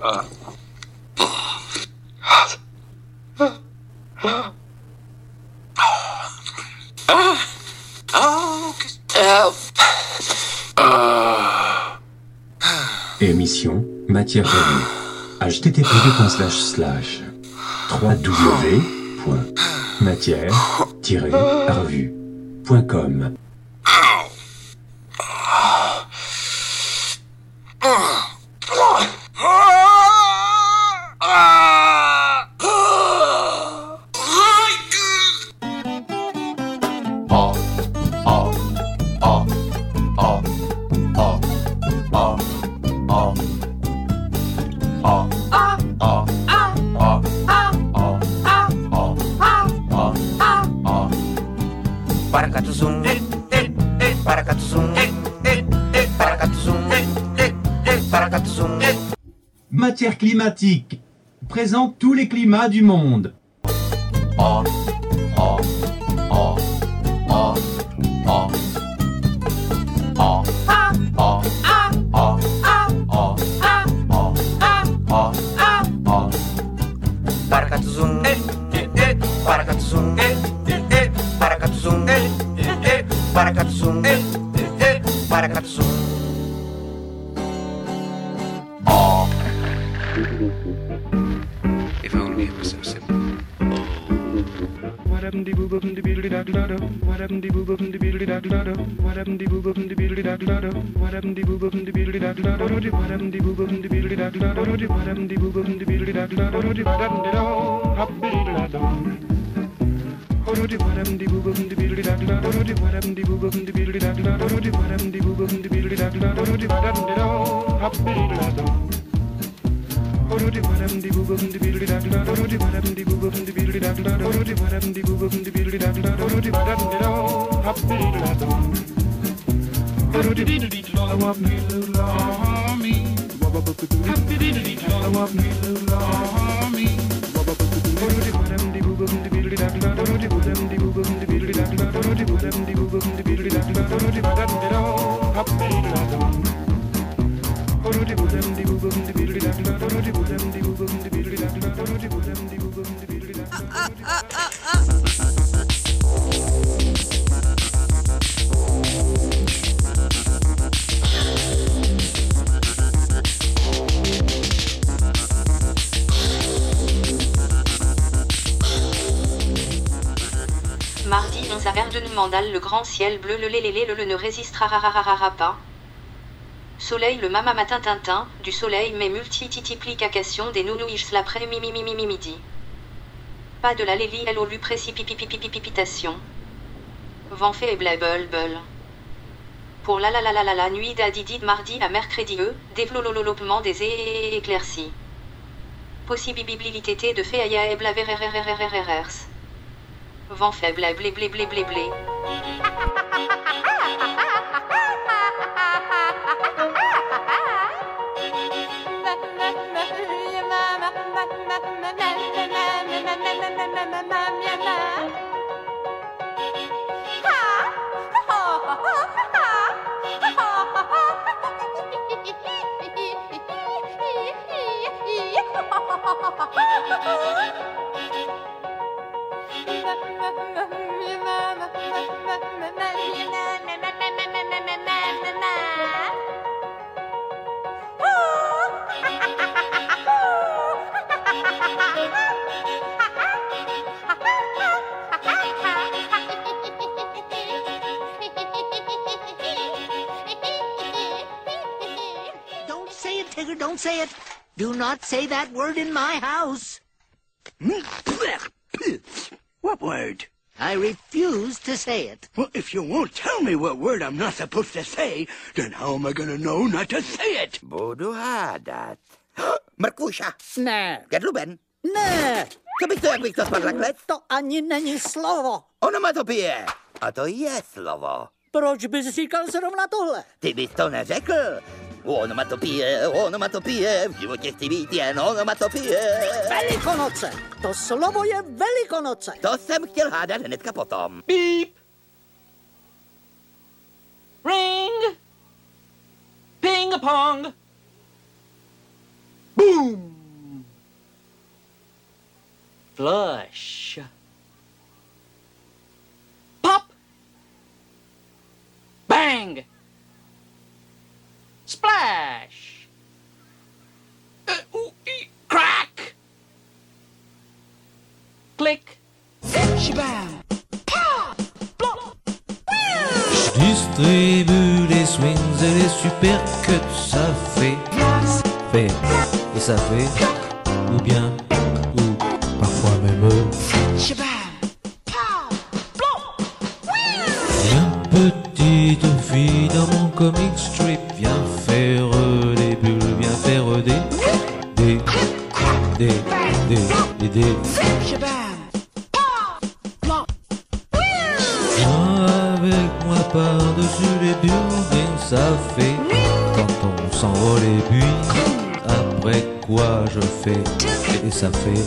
Émission Matière Revue. http://www.matière-revue.com. Matière climatique présente tous les climats du monde. If only it was so simple. Mardi 11 à Verdenmandal, le grand ciel bleu, le ne résistera pas. Soleil le mama matin tintin, du soleil mais multiplication des nounouiches l'après midi. Pas de la lélie elle au lu précipitation. Vent fait et blabble. Pour la nuit d'Adidi de mardi à mercredi développement des éclaircies. Possibilité de féaya et blavererererererers. Vent faible blé. Don't say it. Do not say that word in my house. What word? I refuse to say it. Well, if you won't tell me what word I'm not supposed to say, then how am I going to know not to say it? Budu hádat. Markuša. Ne. Gedluben. Ne. Co bych to, jak bych to spadl takhle? To ani není slovo. Onomatopie. A to je slovo. Proč bys říkal zrovna tohle? Ty bys to neřekl. Onomatopie, v životě chci být jen onomatopie. Velikonoce. To slovo je Velikonoce. To jsem chtěl hádat hnedka potom. Beep. Ring. Ping pong. Boom. Boom! Flush. Pop. Bang. Splash. Crack. Click. Shabam. Distribue les swings et les super cuts, ça fait, et ça fait, ou bien, ou parfois même. Viens petite fille dans mon comic strip, viens faire des bulles, viens faire des. Viens avec moi par-dessus les buildings, ça fait quand on s'envole et puis après quoi je fais et ça fait.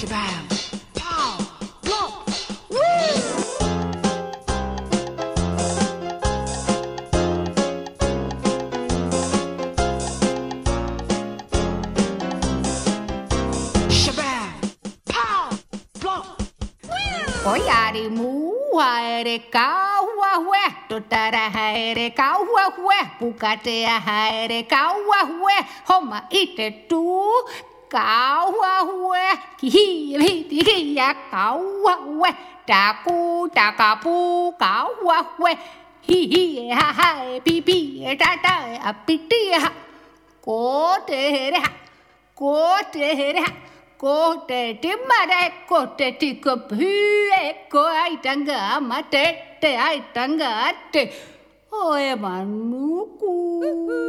Oyari mua ere kaua hue, totara ere kaua hue, pukatea ere kaua hue, homa ite tu kaua hue, kihi kia kaua hue, taku takapu kaua hue, hihi ha ha pipi tata apiti ha, kote ha. Cô tê tím mà đây, cô tê thì cụp hư cô ai tăng gỡ mà tê ai tăng gỡ tê. Ôi mà nú cu.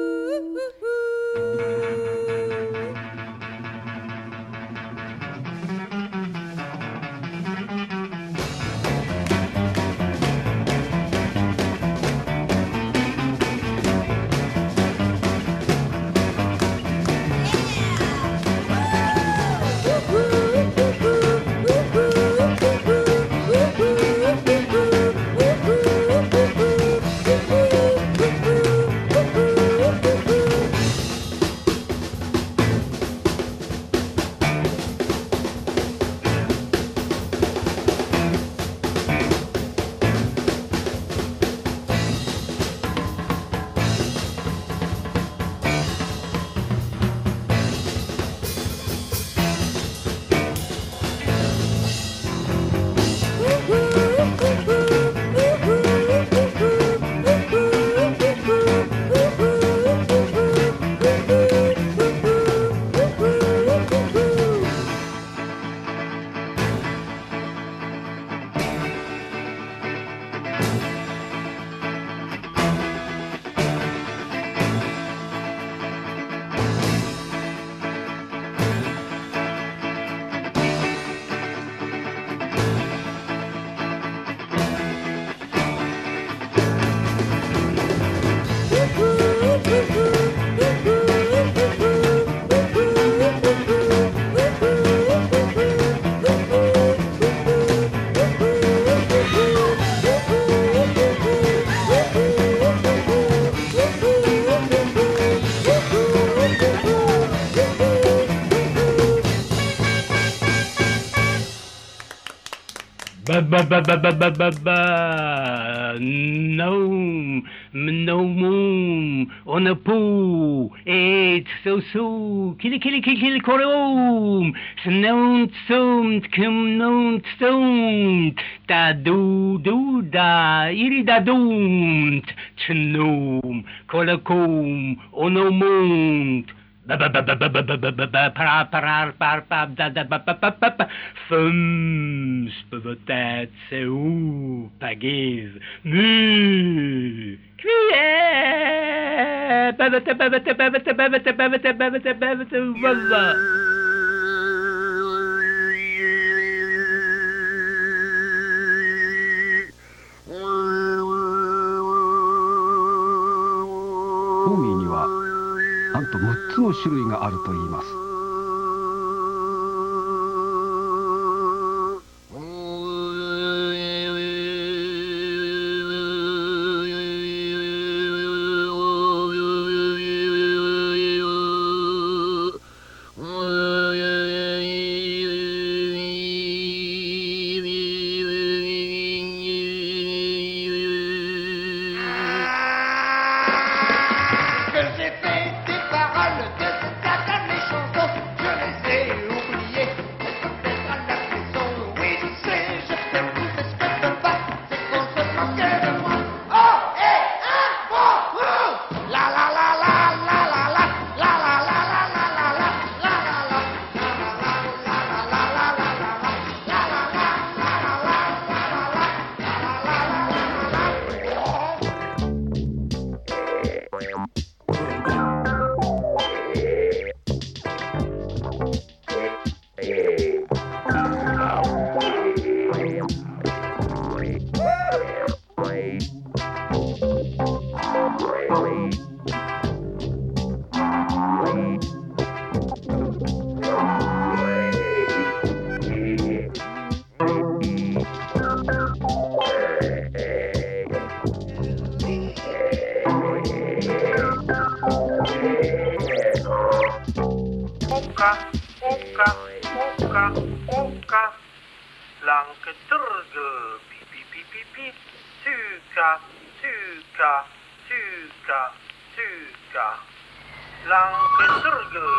No moon on a poo, it's so, kill, korom, snout, kum, stoned, da irida don't, chnum, kolacom, on a moon. Fums, pavotat, seu, paguez, mu, cuillère, なんと6つの種類があるといいます。 Lang geturgel, pipi pipi pipi, tuka, tuka, tuka, tuka. Lang geturgel.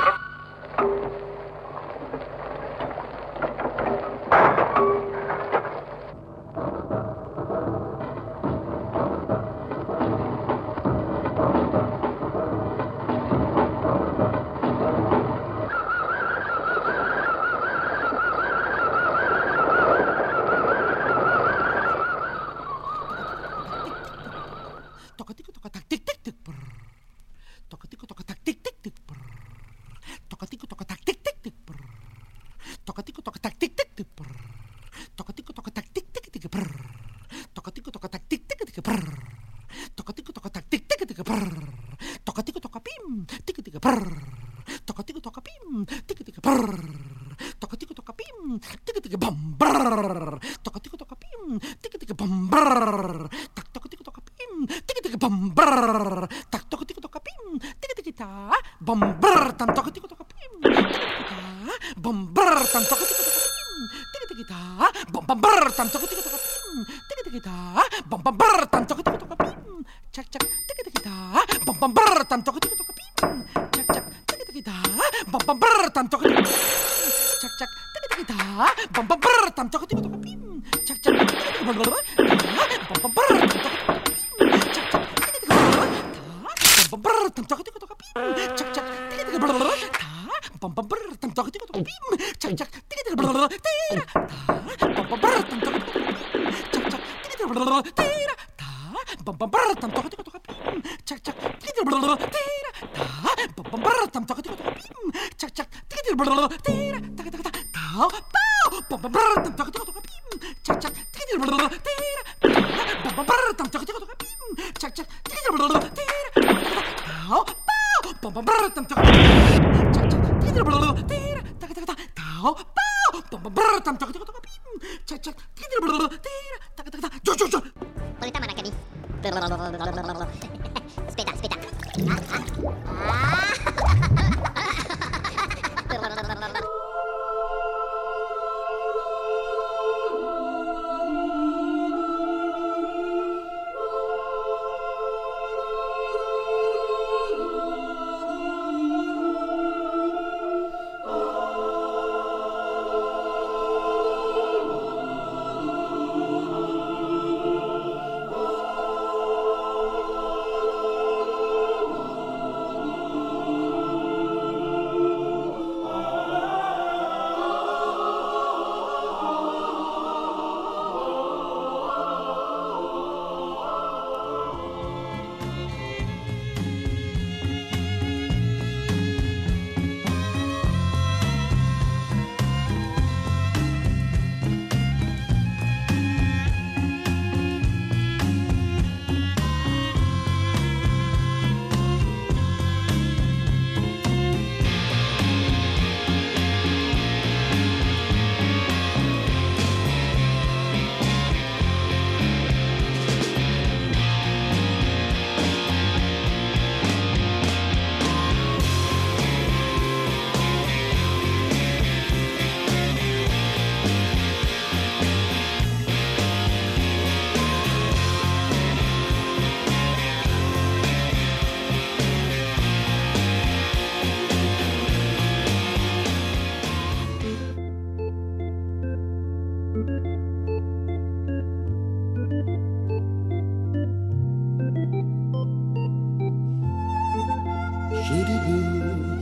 Shady blue,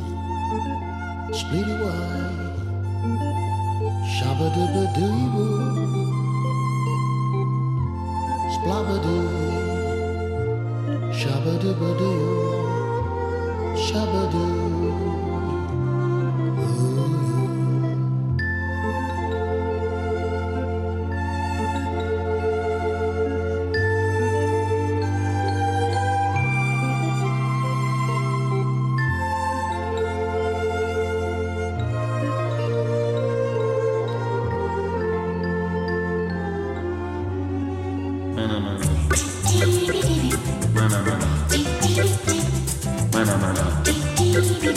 splitty white, shabba-dibba-doo, splabba-doo, shabba-dibba-doo, shabba-doo. Mana mana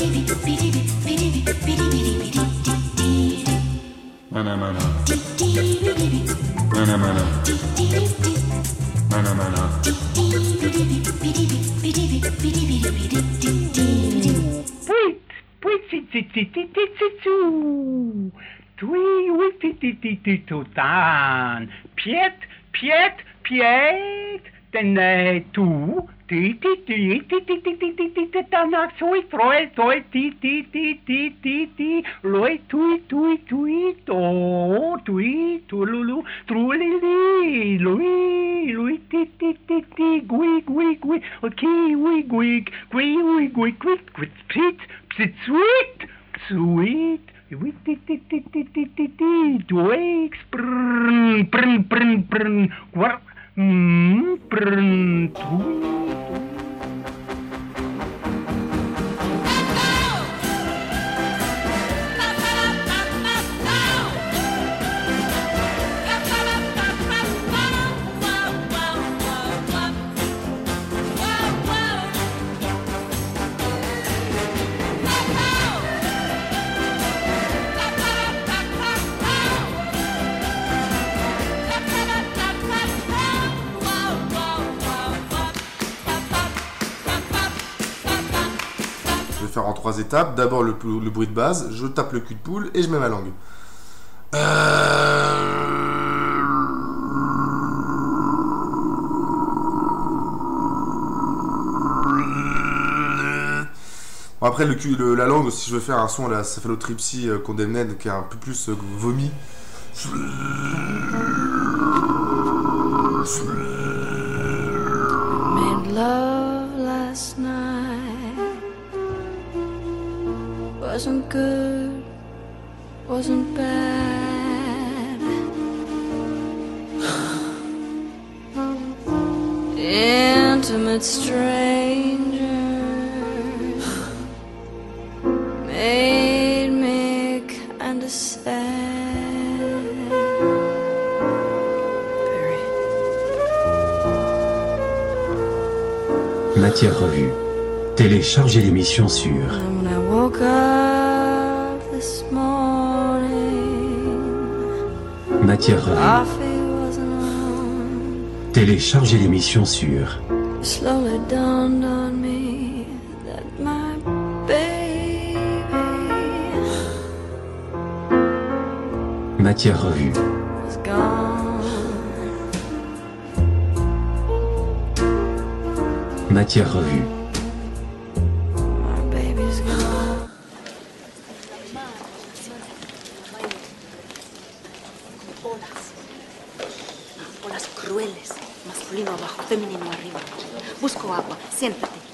Mana mana. Mana mana. Mana mana. Tutan. Piet, piet, piet. Ten tu. Ti ti ti ti ti ti ti ti ti tanak soi troi toi ti ti ti ti ti ti loi tui tui tui to tui tululu trulili lui lui ti ti ti ti gui gui gui okay gui gui gui gui gui gui gui pit pit sweet sweet oui ti ti ti ti ti ti ti doix prn prn prn prn guar prn tui. En 3 étapes. D'abord le bruit de base, je tape le cul de poule et je mets ma langue. Bon, après la langue, si je veux faire un son là, ça fait l'autripsie condemned qui est un peu plus vomi. Made love last night. Wasn't good, wasn't bad. Intimate strangers made me kinda sad. Matière revue. Téléchargez l'émission sur When I woke up this morning, Matière revue. coffee wasn't on. Téléchargez l'émission sur It slowly dawned on me that my baby Matière revue. was gone. Matière revue. My baby's gone. Olas crueles, masculino abajo, femenino arriba. Busco agua, siéntate.